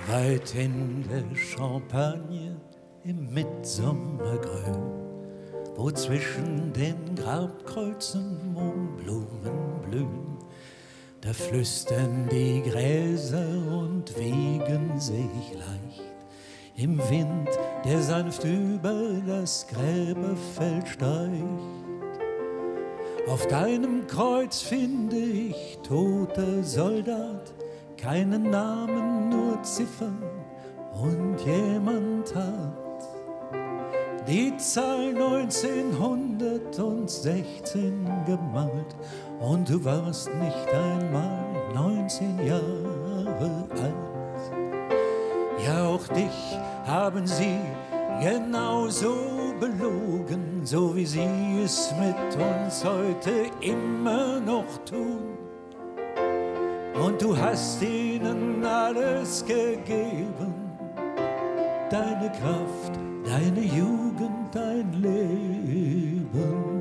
Weit in der Champagne im Mitsommergrün, wo zwischen den Grabkreuzen Mohnblumen blühen, da flüstern die Gräser und wiegen sich leicht im Wind, der sanft über das Gräberfeld steigt. Auf deinem Kreuz finde ich, toter Soldat, keinen Namen, nur Ziffern, und jemand hat die Zahl 1916 gemalt, und du warst nicht einmal 19 Jahre alt. Ja, auch dich haben sie genauso belogen, so wie sie es mit uns heute immer noch tun. Und du hast ihnen alles gegeben, deine Kraft, deine Jugend, dein Leben.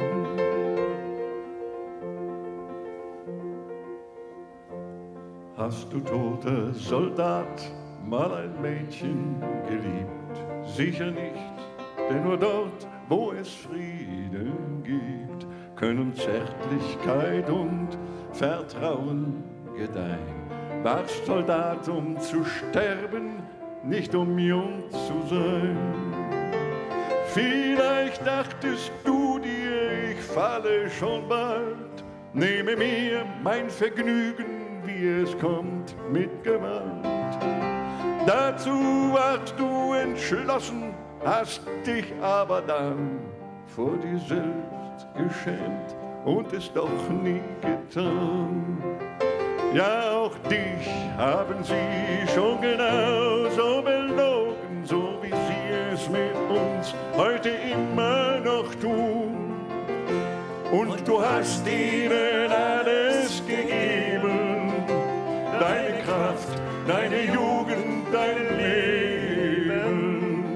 Hast du, toter Soldat, mal ein Mädchen geliebt? Sicher nicht, denn nur dort, wo es Frieden gibt, können Zärtlichkeit und Vertrauen gedeihen. Warst Soldat, um zu sterben, nicht um jung zu sein. Vielleicht dachtest du dir, ich falle schon bald, nehme mir mein Vergnügen, wie es kommt, mit Gewalt. Dazu warst du entschlossen, hast dich aber dann vor dir selbst geschämt und es doch nie getan. Ja, auch dich haben sie schon genauso belogen, so wie sie es mit uns heute immer noch tun. Und du hast ihnen alles gegeben, deine Kraft, deine Jugend, dein Leben.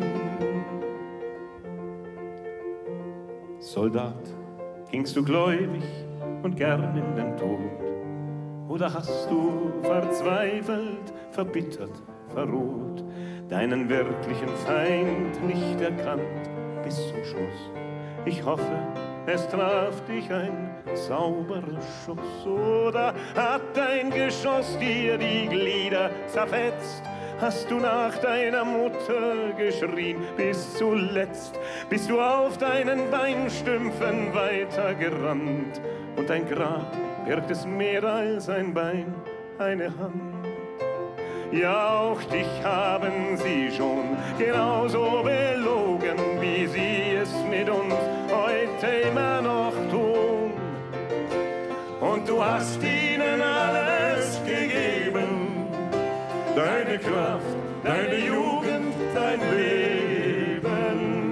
Soldat, gingst du gläubig und gern in den Tod? Oder hast du verzweifelt, verbittert, verroht, deinen wirklichen Feind nicht erkannt bis zum Schluss? Ich hoffe, es traf dich ein sauberer Schuss. Oder hat dein Geschoss dir die Glieder zerfetzt? Hast du nach deiner Mutter geschrien bis zuletzt? Bist du auf deinen Beinstümpfen weitergerannt? Und dein Grab birgt es mehr als ein Bein, eine Hand. Ja, auch dich haben sie schon genauso belogen, wie sie es mit uns heute immer noch tun. Und du hast ihnen alles gegeben, deine Kraft, deine Jugend, dein Leben.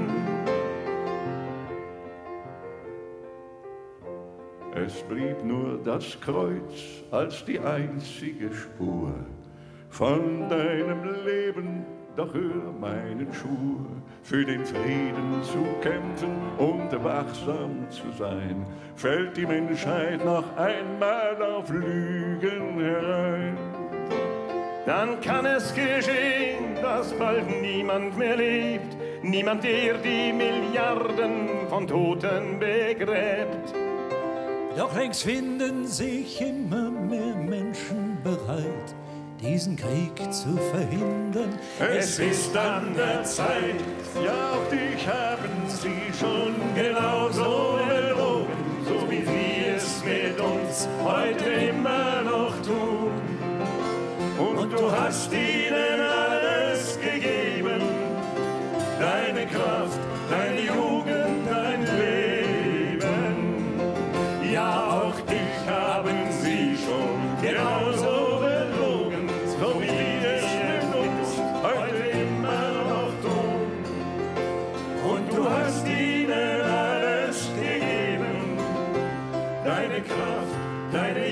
Es blieb nur das Kreuz als die einzige Spur von deinem Leben, doch hör meinen Schwur, für den Frieden zu kämpfen und wachsam zu sein. Fällt die Menschheit noch einmal auf Lügen herein, dann kann es geschehen, dass bald niemand mehr lebt, niemand, der die Milliarden von Toten begräbt. Doch längst finden sich immer mehr Menschen bereit, diesen Krieg zu verhindern. Es ist an der Zeit, ja, auch dich haben sie schon genauso belogen, so wie sie es mit uns heute immer noch tun. Und du hast ihnen alles gegeben, deine Kraft, deine Jugend, dein Leben. Ja, auch dich haben sie schon genauso belogen, so wie es mit uns heute immer noch tun. Und du hast ihnen alles gegeben, deine Kraft, deine